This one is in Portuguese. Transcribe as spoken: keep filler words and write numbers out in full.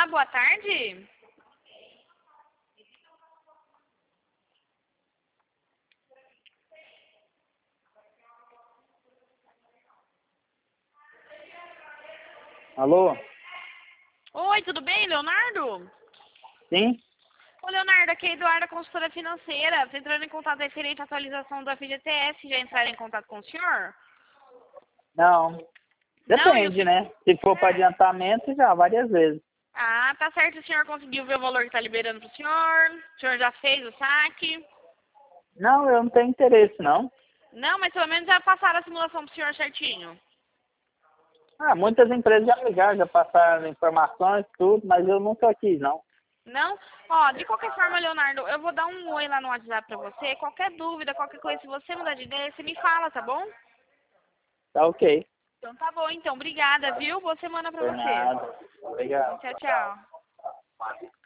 Olá, boa tarde. Alô? Oi, tudo bem, Leonardo? Sim? Ô, Leonardo, aqui é Eduarda, consultora financeira. Estou entrando em contato referente à atualização do F G T S. Já entraram em contato com o senhor? Não. Não, e o Depende, senhor... né? Se for para adiantamento, já, várias vezes. Ah, tá certo. O senhor conseguiu ver o valor que está liberando para o senhor? O senhor já fez o saque? Não, eu não tenho interesse, não. Não, mas pelo menos já passaram a simulação para o senhor certinho. Ah, muitas empresas já ligaram, já passaram informações, tudo, mas eu nunca quis, não. Não? Ó, de qualquer forma, Leonardo, eu vou dar um oi lá no WhatsApp pra você. Qualquer dúvida, qualquer coisa, se você mudar de ideia, você me fala, tá bom? Tá ok. Então tá bom, então. Obrigada, viu? Boa semana pra Por você. nada. Obrigado. Tchau, tchau.